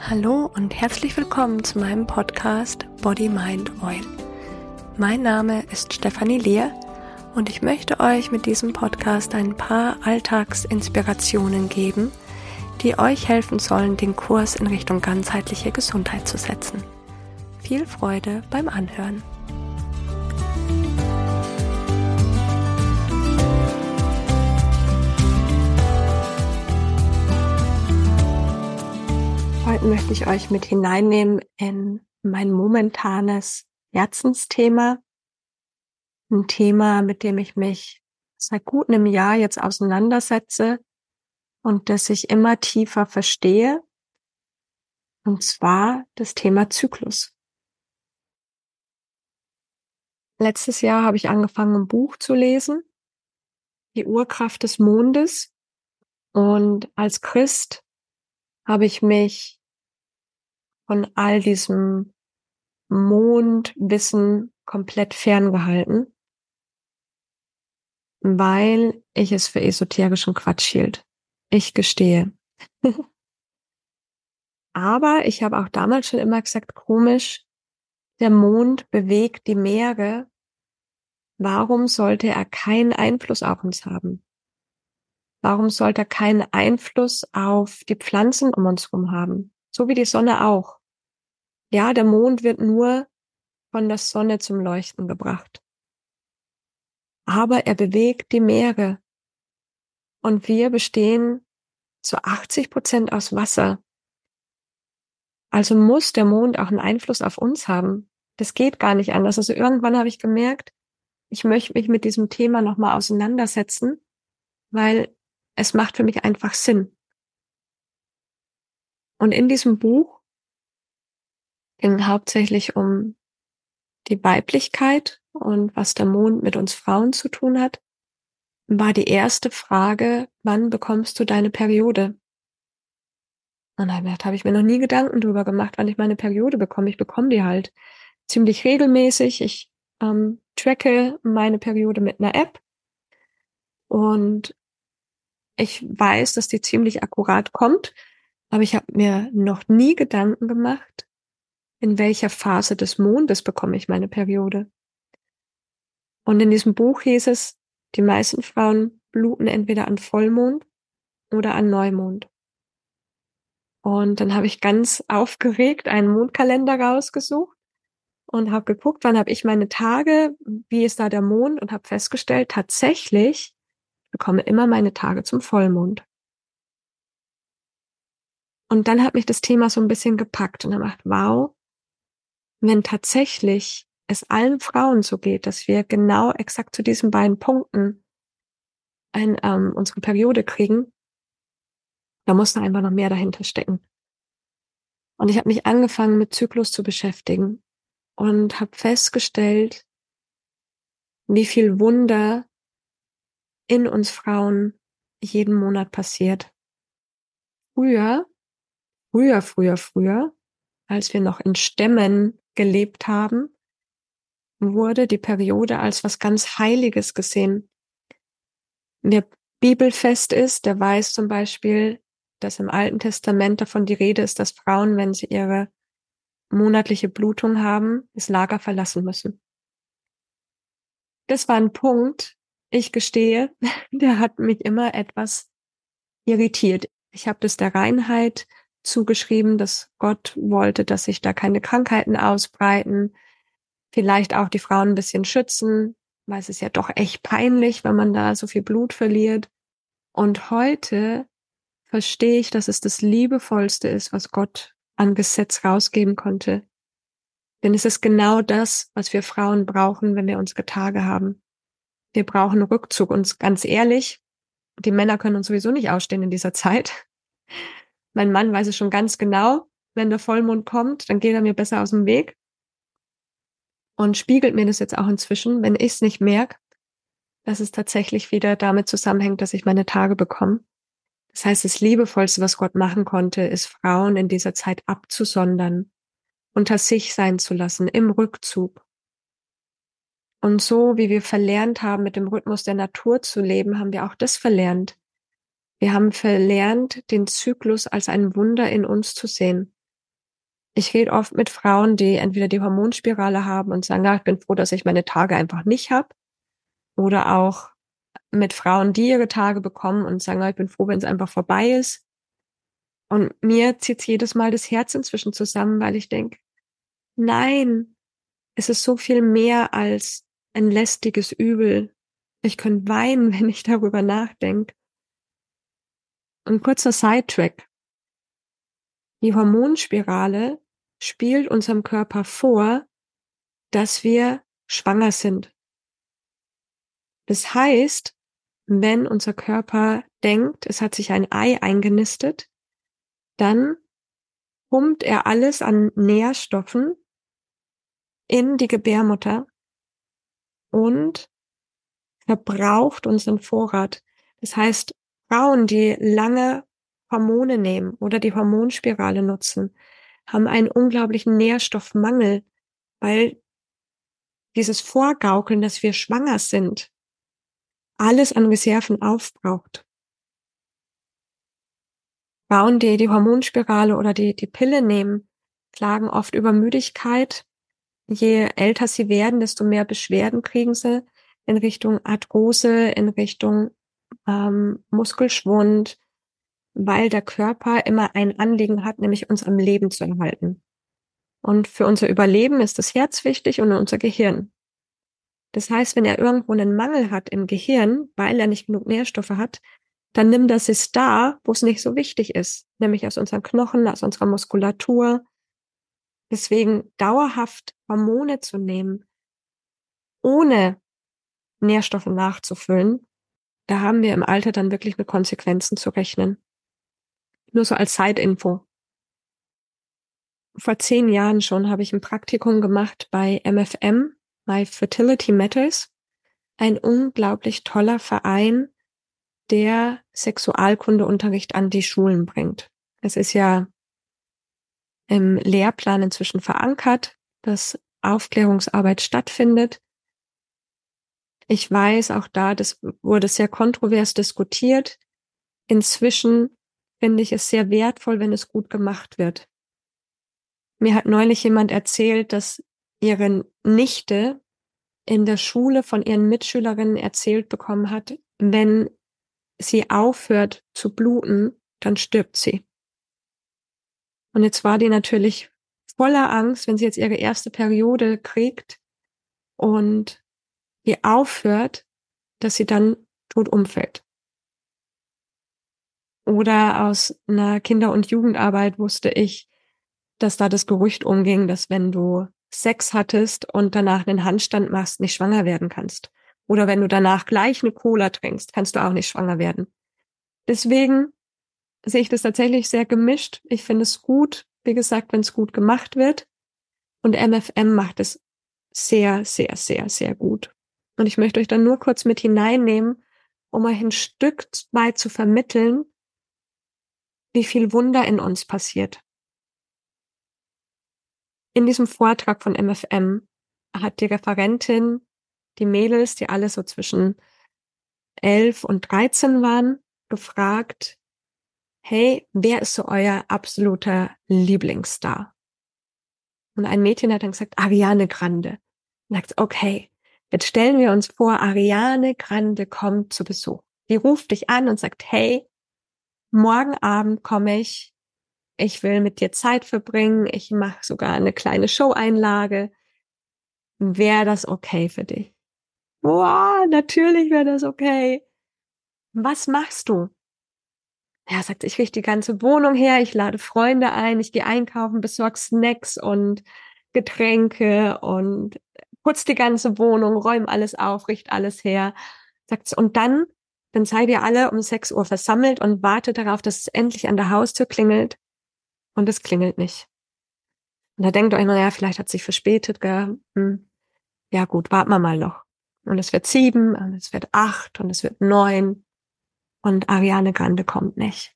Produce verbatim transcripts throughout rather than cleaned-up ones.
Hallo und herzlich willkommen zu meinem Podcast Body, Mind, Oil. Mein Name ist Stefanie Lehr und ich möchte euch mit diesem Podcast ein paar Alltagsinspirationen geben, die euch helfen sollen, den Kurs in Richtung ganzheitliche Gesundheit zu setzen. Viel Freude beim Anhören. Heute möchte ich euch mit hineinnehmen in mein momentanes Herzensthema. Ein Thema, mit dem ich mich seit gut einem Jahr jetzt auseinandersetze und das ich immer tiefer verstehe. Und zwar das Thema Zyklus. Letztes Jahr habe ich angefangen, ein Buch zu lesen, Die Urkraft des Mondes. Und als Christ habe ich mich von all diesem Mondwissen komplett ferngehalten, weil ich es für esoterischen Quatsch hielt. Ich gestehe. Aber ich habe auch damals schon immer gesagt, komisch, der Mond bewegt die Meere. Warum sollte er keinen Einfluss auf uns haben? Warum sollte er keinen Einfluss auf die Pflanzen um uns herum haben? So wie die Sonne auch. Ja, der Mond wird nur von der Sonne zum Leuchten gebracht. Aber er bewegt die Meere. Und wir bestehen zu achtzig Prozent aus Wasser. Also muss der Mond auch einen Einfluss auf uns haben. Das geht gar nicht anders. Also irgendwann habe ich gemerkt, ich möchte mich mit diesem Thema nochmal auseinandersetzen, weil es macht für mich einfach Sinn. Und in diesem Buch ging hauptsächlich um die Weiblichkeit und was der Mond mit uns Frauen zu tun hat, war die erste Frage, wann bekommst du deine Periode? Und da habe ich mir noch nie Gedanken drüber gemacht, wann ich meine Periode bekomme. Ich bekomme die halt ziemlich regelmäßig. Ich ähm, tracke meine Periode mit einer App und ich weiß, dass die ziemlich akkurat kommt, aber ich habe mir noch nie Gedanken gemacht, in welcher Phase des Mondes bekomme ich meine Periode. Und in diesem Buch hieß es, die meisten Frauen bluten entweder an Vollmond oder an Neumond. Und dann habe ich ganz aufgeregt einen Mondkalender rausgesucht und habe geguckt, wann habe ich meine Tage, wie ist da der Mond, und habe festgestellt, tatsächlich ich bekomme immer meine Tage zum Vollmond. Und dann hat mich das Thema so ein bisschen gepackt und habe gedacht, wow, wenn tatsächlich es allen Frauen so geht, dass wir genau exakt zu diesen beiden Punkten ein, ähm, unsere Periode kriegen, da muss da einfach noch mehr dahinter stecken. Und ich habe mich angefangen, mit Zyklus zu beschäftigen und habe festgestellt, wie viel Wunder in uns Frauen jeden Monat passiert. Früher, früher, früher, früher, als wir noch in Stämmen gelebt haben, wurde die Periode als was ganz Heiliges gesehen. Wer bibelfest ist, der weiß zum Beispiel, dass im Alten Testament davon die Rede ist, dass Frauen, wenn sie ihre monatliche Blutung haben, das Lager verlassen müssen. Das war ein Punkt, ich gestehe, der hat mich immer etwas irritiert. Ich habe das der Reinheit zugeschrieben, dass Gott wollte, dass sich da keine Krankheiten ausbreiten, vielleicht auch die Frauen ein bisschen schützen, weil es ist ja doch echt peinlich, wenn man da so viel Blut verliert. Und heute verstehe ich, dass es das Liebevollste ist, was Gott an Gesetz rausgeben konnte. Denn es ist genau das, was wir Frauen brauchen, wenn wir unsere Tage haben. Wir brauchen Rückzug. Und ganz ehrlich, die Männer können uns sowieso nicht ausstehen in dieser Zeit. Mein Mann weiß es schon ganz genau, wenn der Vollmond kommt, dann geht er mir besser aus dem Weg und spiegelt mir das jetzt auch inzwischen, wenn ich es nicht merke, dass es tatsächlich wieder damit zusammenhängt, dass ich meine Tage bekomme. Das heißt, das Liebevollste, was Gott machen konnte, ist, Frauen in dieser Zeit abzusondern, unter sich sein zu lassen, im Rückzug. Und so, wie wir verlernt haben, mit dem Rhythmus der Natur zu leben, haben wir auch das verlernt. Wir haben verlernt, den Zyklus als ein Wunder in uns zu sehen. Ich rede oft mit Frauen, die entweder die Hormonspirale haben und sagen, ja, ich bin froh, dass ich meine Tage einfach nicht habe. Oder auch mit Frauen, die ihre Tage bekommen und sagen, ja, ich bin froh, wenn es einfach vorbei ist. Und mir zieht jedes Mal das Herz inzwischen zusammen, weil ich denke, nein, es ist so viel mehr als ein lästiges Übel. Ich könnte weinen, wenn ich darüber nachdenke. Ein kurzer Sidetrack. Die Hormonspirale spielt unserem Körper vor, dass wir schwanger sind. Das heißt, wenn unser Körper denkt, es hat sich ein Ei eingenistet, dann pumpt er alles an Nährstoffen in die Gebärmutter und verbraucht unseren Vorrat. Das heißt, Frauen, die lange Hormone nehmen oder die Hormonspirale nutzen, haben einen unglaublichen Nährstoffmangel, weil dieses Vorgaukeln, dass wir schwanger sind, alles an Reserven aufbraucht. Frauen, die die Hormonspirale oder die, die Pille nehmen, klagen oft über Müdigkeit. Je älter sie werden, desto mehr Beschwerden kriegen sie in Richtung Arthrose, in Richtung ähm, Muskelschwund, weil der Körper immer ein Anliegen hat, nämlich uns am Leben zu erhalten. Und für unser Überleben ist das Herz wichtig und unser Gehirn. Das heißt, wenn er irgendwo einen Mangel hat im Gehirn, weil er nicht genug Nährstoffe hat, dann nimmt er es da, wo es nicht so wichtig ist, nämlich aus unseren Knochen, aus unserer Muskulatur. Deswegen dauerhaft Hormone zu nehmen, ohne Nährstoffe nachzufüllen, da haben wir im Alter dann wirklich mit Konsequenzen zu rechnen. Nur so als Side-Info. Vor zehn Jahren schon habe ich ein Praktikum gemacht bei M F M, My Fertility Matters, ein unglaublich toller Verein, der Sexualkundeunterricht an die Schulen bringt. Es ist ja im Lehrplan inzwischen verankert, dass Aufklärungsarbeit stattfindet. Ich weiß auch da, das wurde sehr kontrovers diskutiert. Inzwischen finde ich es sehr wertvoll, wenn es gut gemacht wird. Mir hat neulich jemand erzählt, dass ihre Nichte in der Schule von ihren Mitschülerinnen erzählt bekommen hat, wenn sie aufhört zu bluten, dann stirbt sie. Und jetzt war die natürlich voller Angst, wenn sie jetzt ihre erste Periode kriegt und die aufhört, dass sie dann tot umfällt. Oder aus einer Kinder- und Jugendarbeit wusste ich, dass da das Gerücht umging, dass wenn du Sex hattest und danach einen Handstand machst, nicht schwanger werden kannst. Oder wenn du danach gleich eine Cola trinkst, kannst du auch nicht schwanger werden. Deswegen sehe ich das tatsächlich sehr gemischt. Ich finde es gut, wie gesagt, wenn es gut gemacht wird. Und M F M macht es sehr, sehr, sehr, sehr gut. Und ich möchte euch dann nur kurz mit hineinnehmen, um euch ein Stück weit zu vermitteln, wie viel Wunder in uns passiert. In diesem Vortrag von M F M hat die Referentin die Mädels, die alle so zwischen elf und dreizehn waren, gefragt, hey, wer ist so euer absoluter Lieblingsstar? Und ein Mädchen hat dann gesagt, Ariane Grande. Und sagt, okay, jetzt stellen wir uns vor, Ariane Grande kommt zu Besuch. Die ruft dich an und sagt, hey, morgen Abend komme ich, ich will mit dir Zeit verbringen, ich mache sogar eine kleine Show-Einlage. Wäre das okay für dich? Wow, natürlich wäre das okay. Was machst du? Ja, sagt, ich richte die ganze Wohnung her, ich lade Freunde ein, ich gehe einkaufen, besorge Snacks und Getränke und putz die ganze Wohnung, räume alles auf, richte alles her. Sagt, und dann, dann seid ihr alle um sechs Uhr versammelt und wartet darauf, dass es endlich an der Haustür klingelt. Und es klingelt nicht. Und da denkt euch, naja, vielleicht hat sich verspätet, gell? Hm. Ja gut, warten wir mal noch. Und es wird sieben, und es wird acht, und es wird neun. Und Ariane Grande kommt nicht.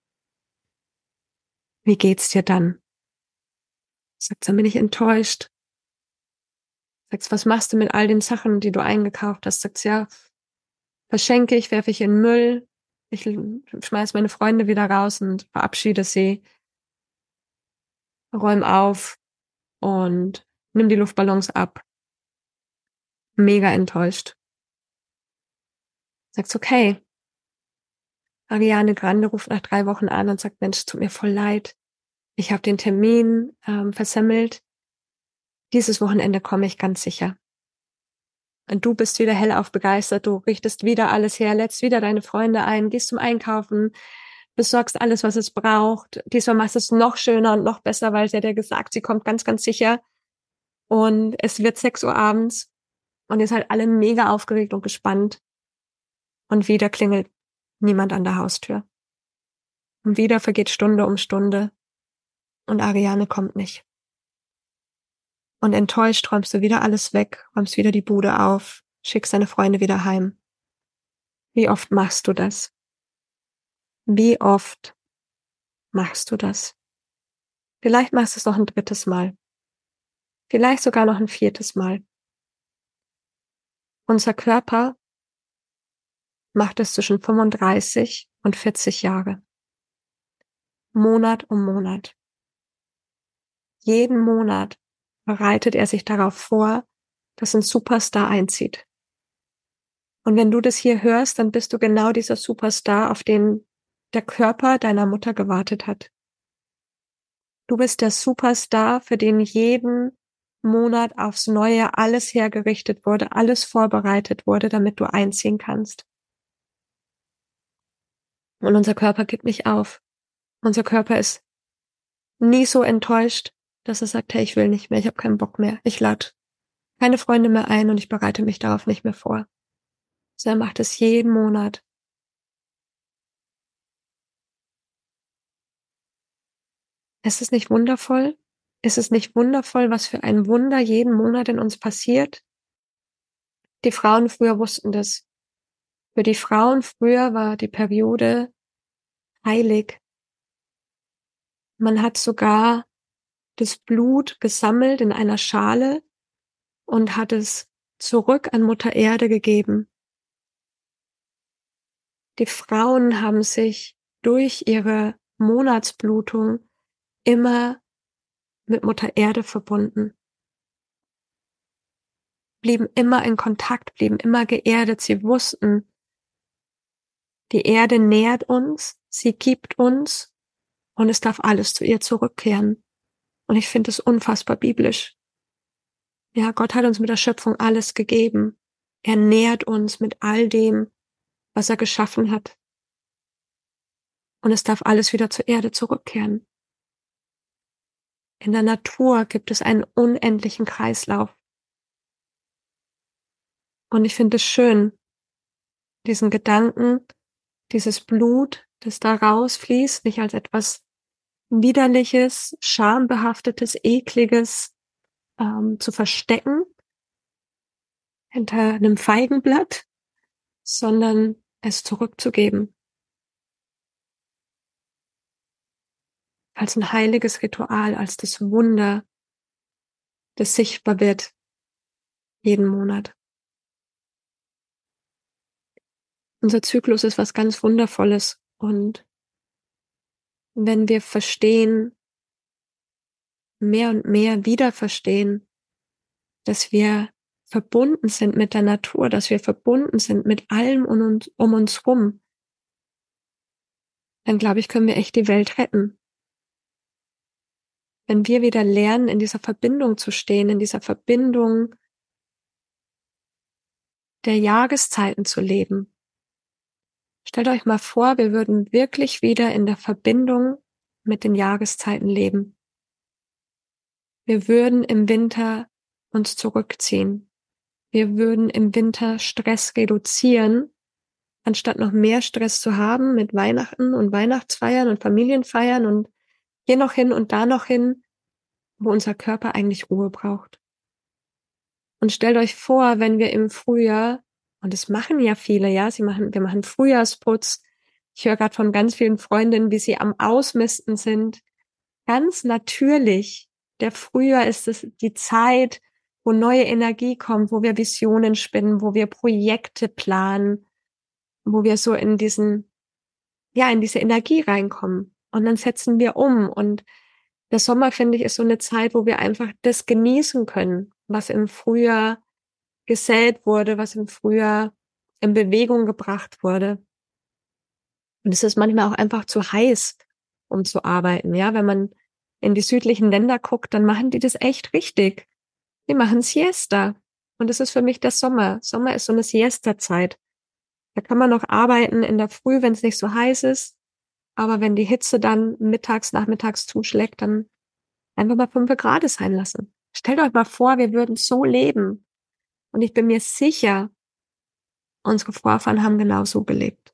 Wie geht's dir dann? Sagt, dann bin ich enttäuscht. Sagst, was machst du mit all den Sachen, die du eingekauft hast? Sagst, ja, verschenke ich, werfe ich in den Müll. Ich schmeiß meine Freunde wieder raus und verabschiede sie. räum auf und nimm die Luftballons ab. Mega enttäuscht. Sagst: „Okay.“ Ariane Grande ruft nach drei Wochen an und sagt: „Mensch, tut mir voll leid. Ich habe den Termin, ähm, versemmelt. Dieses Wochenende komme ich ganz sicher.“ Und du bist wieder hellauf begeistert. Du richtest wieder alles her, lädst wieder deine Freunde ein, gehst zum Einkaufen, besorgst alles, was es braucht. Diesmal machst du es noch schöner und noch besser, weil sie hat ja gesagt, sie kommt ganz, ganz sicher. Und es wird sechs Uhr abends und ihr seid alle mega aufgeregt und gespannt. Und wieder klingelt niemand an der Haustür. Und wieder vergeht Stunde um Stunde und Ariane kommt nicht. Und enttäuscht räumst du wieder alles weg, räumst wieder die Bude auf, schickst deine Freunde wieder heim. Wie oft machst du das? Wie oft machst du das? Vielleicht machst du es noch ein drittes Mal. Vielleicht sogar noch ein viertes Mal. Unser Körper macht es zwischen fünfunddreißig und vierzig Jahre. Monat um Monat. Jeden Monat bereitet er sich darauf vor, dass ein Superstar einzieht. Und wenn du das hier hörst, dann bist du genau dieser Superstar, auf den der Körper deiner Mutter gewartet hat. Du bist der Superstar, für den jeden Monat aufs Neue alles hergerichtet wurde, alles vorbereitet wurde, damit du einziehen kannst. Und unser Körper gibt nicht auf. Unser Körper ist nie so enttäuscht, dass er sagt, hey, ich will nicht mehr, ich habe keinen Bock mehr, ich lade keine Freunde mehr ein und ich bereite mich darauf nicht mehr vor. So, er macht es jeden Monat. Ist es nicht wundervoll? Ist es nicht wundervoll, was für ein Wunder jeden Monat in uns passiert? Die Frauen früher wussten das. Für die Frauen früher war die Periode heilig. Man hat sogar das Blut gesammelt in einer Schale und hat es zurück an Mutter Erde gegeben. Die Frauen haben sich durch ihre Monatsblutung immer mit Mutter Erde verbunden, blieben immer in Kontakt, blieben immer geerdet. Sie wussten, die Erde nährt uns, sie gibt uns und es darf alles zu ihr zurückkehren. Und ich finde es unfassbar biblisch. Ja, Gott hat uns mit der Schöpfung alles gegeben. Er nährt uns mit all dem, was er geschaffen hat. Und es darf alles wieder zur Erde zurückkehren. In der Natur gibt es einen unendlichen Kreislauf. Und ich finde es schön, diesen Gedanken, dieses Blut, das da rausfließt, nicht als etwas Widerliches, schambehaftetes, ekliges ähm, zu verstecken hinter einem Feigenblatt, sondern es zurückzugeben. Als ein heiliges Ritual, als das Wunder, das sichtbar wird jeden Monat. Unser Zyklus ist was ganz Wundervolles und wenn wir verstehen, mehr und mehr wieder verstehen, dass wir verbunden sind mit der Natur, dass wir verbunden sind mit allem um uns, um uns rum, dann glaube ich, können wir echt die Welt retten. Wenn wir wieder lernen, in dieser Verbindung zu stehen, in dieser Verbindung der Jahreszeiten zu leben. Stellt euch mal vor, wir würden wirklich wieder in der Verbindung mit den Jahreszeiten leben. Wir würden im Winter uns zurückziehen. Wir würden im Winter Stress reduzieren, anstatt noch mehr Stress zu haben mit Weihnachten und Weihnachtsfeiern und Familienfeiern und hier noch hin und da noch hin, wo unser Körper eigentlich Ruhe braucht. Und stellt euch vor, wenn wir im Frühjahr, und das machen ja viele, ja, sie machen, wir machen Frühjahrsputz. Ich höre gerade von ganz vielen Freundinnen, wie sie am Ausmisten sind. Ganz natürlich. Der Frühjahr ist es die Zeit, wo neue Energie kommt, wo wir Visionen spinnen, wo wir Projekte planen, wo wir so in diesen, ja, in diese Energie reinkommen. Und dann setzen wir um und Der Sommer, finde ich, ist so eine Zeit, wo wir einfach das genießen können, was im Frühjahr gesät wurde, was im Frühjahr in Bewegung gebracht wurde. Und es ist manchmal auch einfach zu heiß, um zu arbeiten. Ja, wenn man in die südlichen Länder guckt, dann machen die das echt richtig. Die machen Siesta. Und das ist für mich der Sommer. Sommer ist so eine Siesta-Zeit. Da kann man noch arbeiten in der Früh, wenn es nicht so heiß ist. Aber wenn die Hitze dann mittags, nachmittags zuschlägt, dann einfach mal fünf Grad sein lassen. Stellt euch mal vor, wir würden so leben. Und ich bin mir sicher, unsere Vorfahren haben genau so gelebt.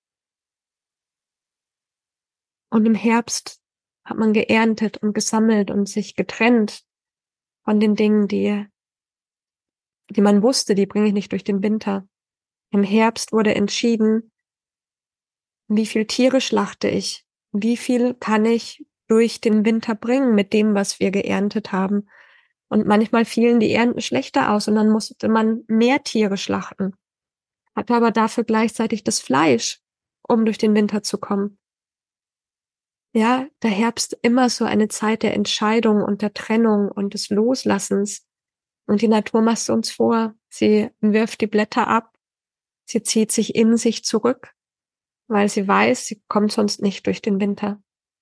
Und im Herbst hat man geerntet und gesammelt und sich getrennt von den Dingen, die, die man wusste, die bringe ich nicht durch den Winter. Im Herbst wurde entschieden, wie viel Tiere schlachte ich, wie viel kann ich durch den Winter bringen mit dem, was wir geerntet haben. Und manchmal fielen die Ernten schlechter aus und dann musste man mehr Tiere schlachten, hatte aber dafür gleichzeitig das Fleisch, um durch den Winter zu kommen. Ja, der Herbst immer so eine Zeit der Entscheidung und der Trennung und des Loslassens. Und die Natur macht uns vor. Sie wirft die Blätter ab. Sie zieht sich in sich zurück, weil sie weiß, sie kommt sonst nicht durch den Winter.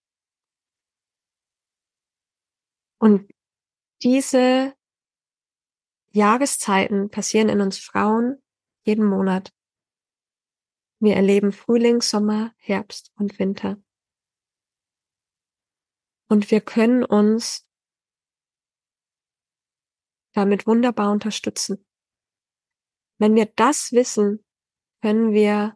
Und diese Jahreszeiten passieren in uns Frauen jeden Monat. Wir erleben Frühling, Sommer, Herbst und Winter. Und wir können uns damit wunderbar unterstützen. Wenn wir das wissen, können wir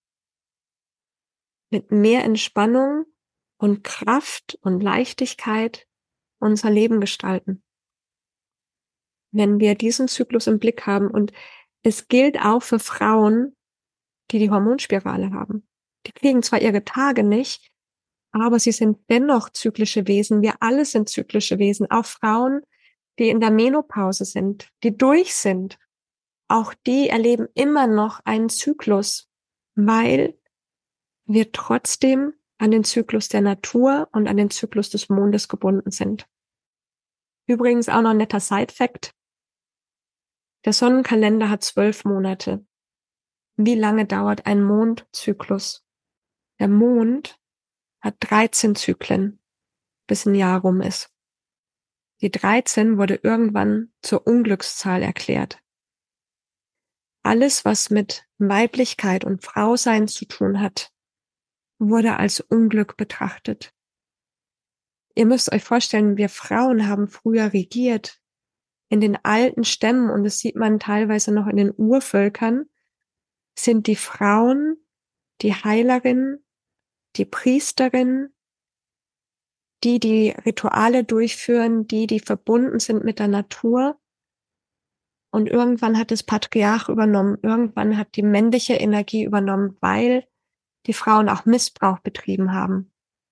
mit mehr Entspannung und Kraft und Leichtigkeit unser Leben gestalten. Wenn wir diesen Zyklus im Blick haben, und es gilt auch für Frauen, die die Hormonspirale haben. Die kriegen zwar ihre Tage nicht, aber sie sind dennoch zyklische Wesen. Wir alle sind zyklische Wesen. Auch Frauen, die in der Menopause sind, die durch sind, auch die erleben immer noch einen Zyklus, weil wir trotzdem an den Zyklus der Natur und an den Zyklus des Mondes gebunden sind. Übrigens auch noch ein netter Side-Fact. Der Sonnenkalender hat zwölf Monate. Wie lange dauert ein Mondzyklus? Der Mond hat dreizehn Zyklen, bis ein Jahr rum ist. Die dreizehn wurde irgendwann zur Unglückszahl erklärt. Alles, was mit Weiblichkeit und Frausein zu tun hat, wurde als Unglück betrachtet. Ihr müsst euch vorstellen, wir Frauen haben früher regiert in den alten Stämmen, und das sieht man teilweise noch in den Urvölkern, sind die Frauen die Heilerin, die Priesterin, die die Rituale durchführen, die die verbunden sind mit der Natur. Und irgendwann hat das Patriarch übernommen, irgendwann hat die männliche Energie übernommen, weil die Frauen auch Missbrauch betrieben haben.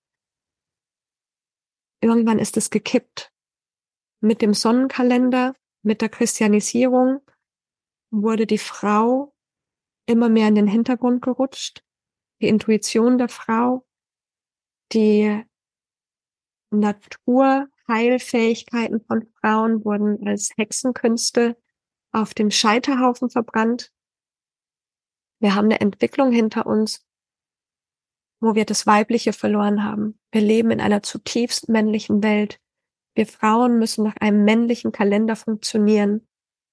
Irgendwann ist es gekippt. Mit dem Sonnenkalender, mit der Christianisierung wurde die Frau immer mehr in den Hintergrund gerutscht. Die Intuition der Frau, die Naturheilfähigkeiten von Frauen wurden als Hexenkünste auf dem Scheiterhaufen verbrannt. Wir haben eine Entwicklung hinter uns, wo wir das Weibliche verloren haben. Wir leben in einer zutiefst männlichen Welt. Wir Frauen müssen nach einem männlichen Kalender funktionieren.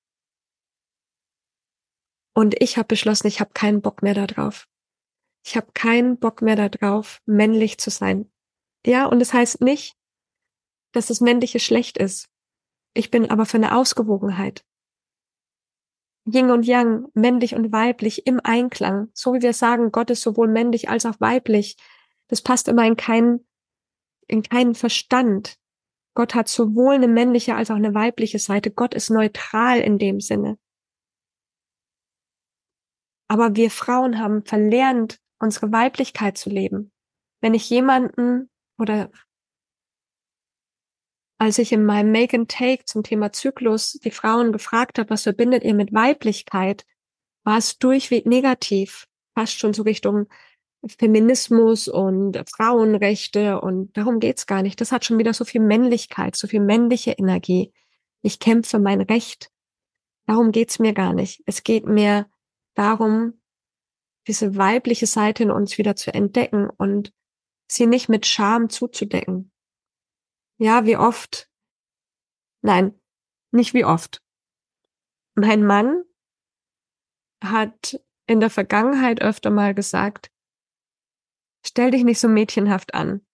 Und ich habe beschlossen, ich habe keinen Bock mehr darauf. Ich habe keinen Bock mehr darauf, männlich zu sein. Ja, und es das heißt nicht, dass das Männliche schlecht ist. Ich bin aber für eine Ausgewogenheit. Yin und Yang, männlich und weiblich im Einklang. So wie wir sagen, Gott ist sowohl männlich als auch weiblich. Das passt immer in keinen, in keinen Verstand. Gott hat sowohl eine männliche als auch eine weibliche Seite. Gott ist neutral in dem Sinne. Aber wir Frauen haben verlernt, unsere Weiblichkeit zu leben. Wenn ich jemanden oder als ich in meinem Make and Take zum Thema Zyklus die Frauen gefragt habe, was verbindet ihr mit Weiblichkeit, war es durchweg negativ, fast schon so Richtung Feminismus und Frauenrechte und darum geht's gar nicht. Das hat schon wieder so viel Männlichkeit, so viel männliche Energie. Ich kämpfe für mein Recht. Darum geht's mir gar nicht. Es geht mir darum, diese weibliche Seite in uns wieder zu entdecken und sie nicht mit Scham zuzudecken. Ja, wie oft? Nein, nicht wie oft. Mein Mann hat in der Vergangenheit öfter mal gesagt, stell dich nicht so mädchenhaft an.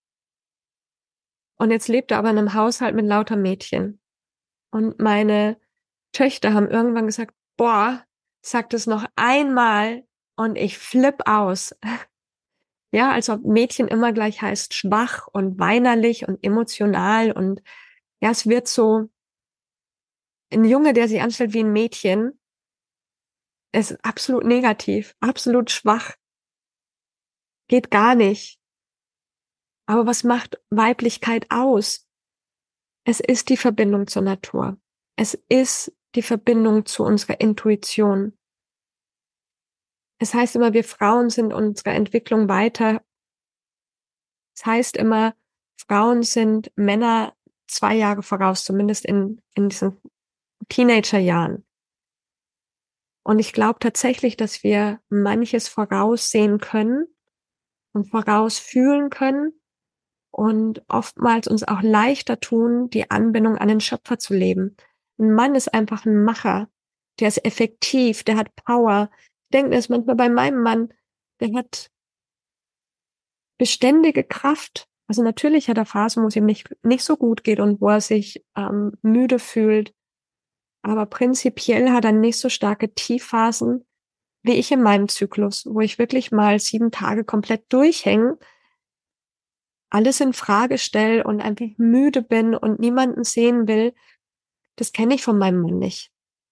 Und jetzt lebt er aber in einem Haushalt mit lauter Mädchen. Und meine Töchter haben irgendwann gesagt, boah, sag das noch einmal und ich flipp aus. Ja, als ob Mädchen immer gleich heißt schwach und weinerlich und emotional und ja, es wird so ein Junge, der sich anstellt wie ein Mädchen, ist absolut negativ, absolut schwach, geht gar nicht. Aber was macht Weiblichkeit aus? Es ist die Verbindung zur Natur. Es ist die Verbindung zu unserer Intuition. Es heißt immer, wir Frauen sind unserer Entwicklung weiter. Es heißt immer, Frauen sind Männer zwei Jahre voraus, zumindest in, in diesen Teenagerjahren. Und ich glaube tatsächlich, dass wir manches voraussehen können und vorausfühlen können und oftmals uns auch leichter tun, die Anbindung an den Schöpfer zu leben. Ein Mann ist einfach ein Macher. Der ist effektiv, der hat Power. Ich denke mir das manchmal bei meinem Mann, der hat beständige Kraft. Also natürlich hat er Phasen, wo es ihm nicht, nicht so gut geht und wo er sich ähm, müde fühlt. Aber prinzipiell hat er nicht so starke Tiefphasen wie ich in meinem Zyklus, wo ich wirklich mal sieben Tage komplett durchhänge, alles in Frage stelle und einfach müde bin und niemanden sehen will. Das kenne ich von meinem Mann nicht.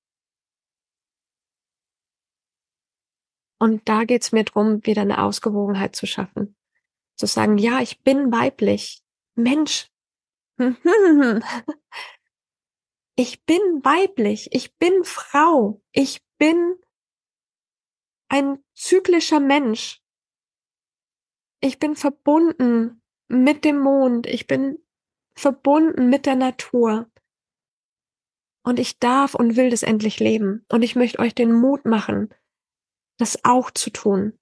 Und da geht's mir drum, wieder eine Ausgewogenheit zu schaffen. Zu sagen, ja, ich bin weiblich. Mensch. Ich bin weiblich. Ich bin Frau. Ich bin ein zyklischer Mensch. Ich bin verbunden mit dem Mond. Ich bin verbunden mit der Natur. Und ich darf und will das endlich leben. Und ich möchte euch den Mut machen, das auch zu tun.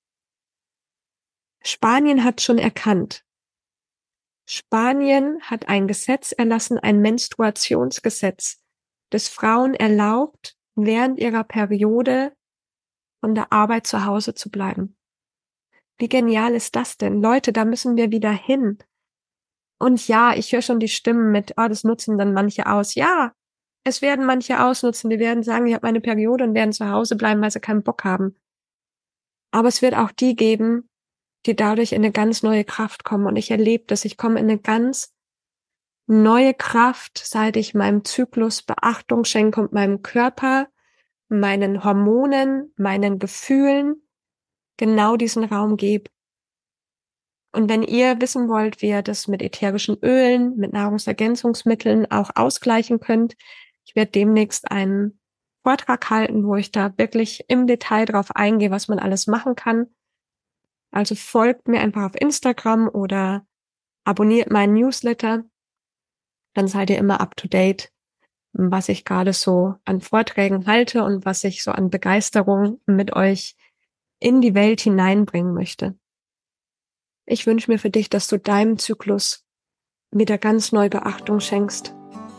Spanien hat schon erkannt. Spanien hat ein Gesetz erlassen, ein Menstruationsgesetz, das Frauen erlaubt, während ihrer Periode von der Arbeit zu Hause zu bleiben. Wie genial ist das denn? Leute, da müssen wir wieder hin. Und ja, ich höre schon die Stimmen mit, oh, das nutzen dann manche aus. Ja, es werden manche ausnutzen, die werden sagen, ich habe meine Periode und werden zu Hause bleiben, weil sie keinen Bock haben. Aber es wird auch die geben, die dadurch in eine ganz neue Kraft kommen. Und ich erlebe das, ich komme in eine ganz neue Kraft, seit ich meinem Zyklus Beachtung schenke und meinem Körper, meinen Hormonen, meinen Gefühlen genau diesen Raum gebe. Und wenn ihr wissen wollt, wie ihr das mit ätherischen Ölen, mit Nahrungsergänzungsmitteln auch ausgleichen könnt, ich werde demnächst einen Vortrag halten, wo ich da wirklich im Detail drauf eingehe, was man alles machen kann. Also folgt mir einfach auf Instagram oder abonniert meinen Newsletter. Dann seid ihr immer up to date, was ich gerade so an Vorträgen halte und was ich so an Begeisterung mit euch in die Welt hineinbringen möchte. Ich wünsche mir für dich, dass du deinem Zyklus wieder ganz neu Beachtung schenkst.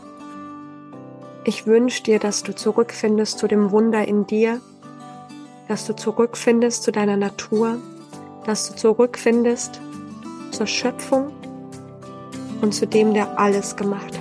Ich wünsche dir, dass du zurückfindest zu dem Wunder in dir, dass du zurückfindest zu deiner Natur, dass du zurückfindest zur Schöpfung und zu dem, der alles gemacht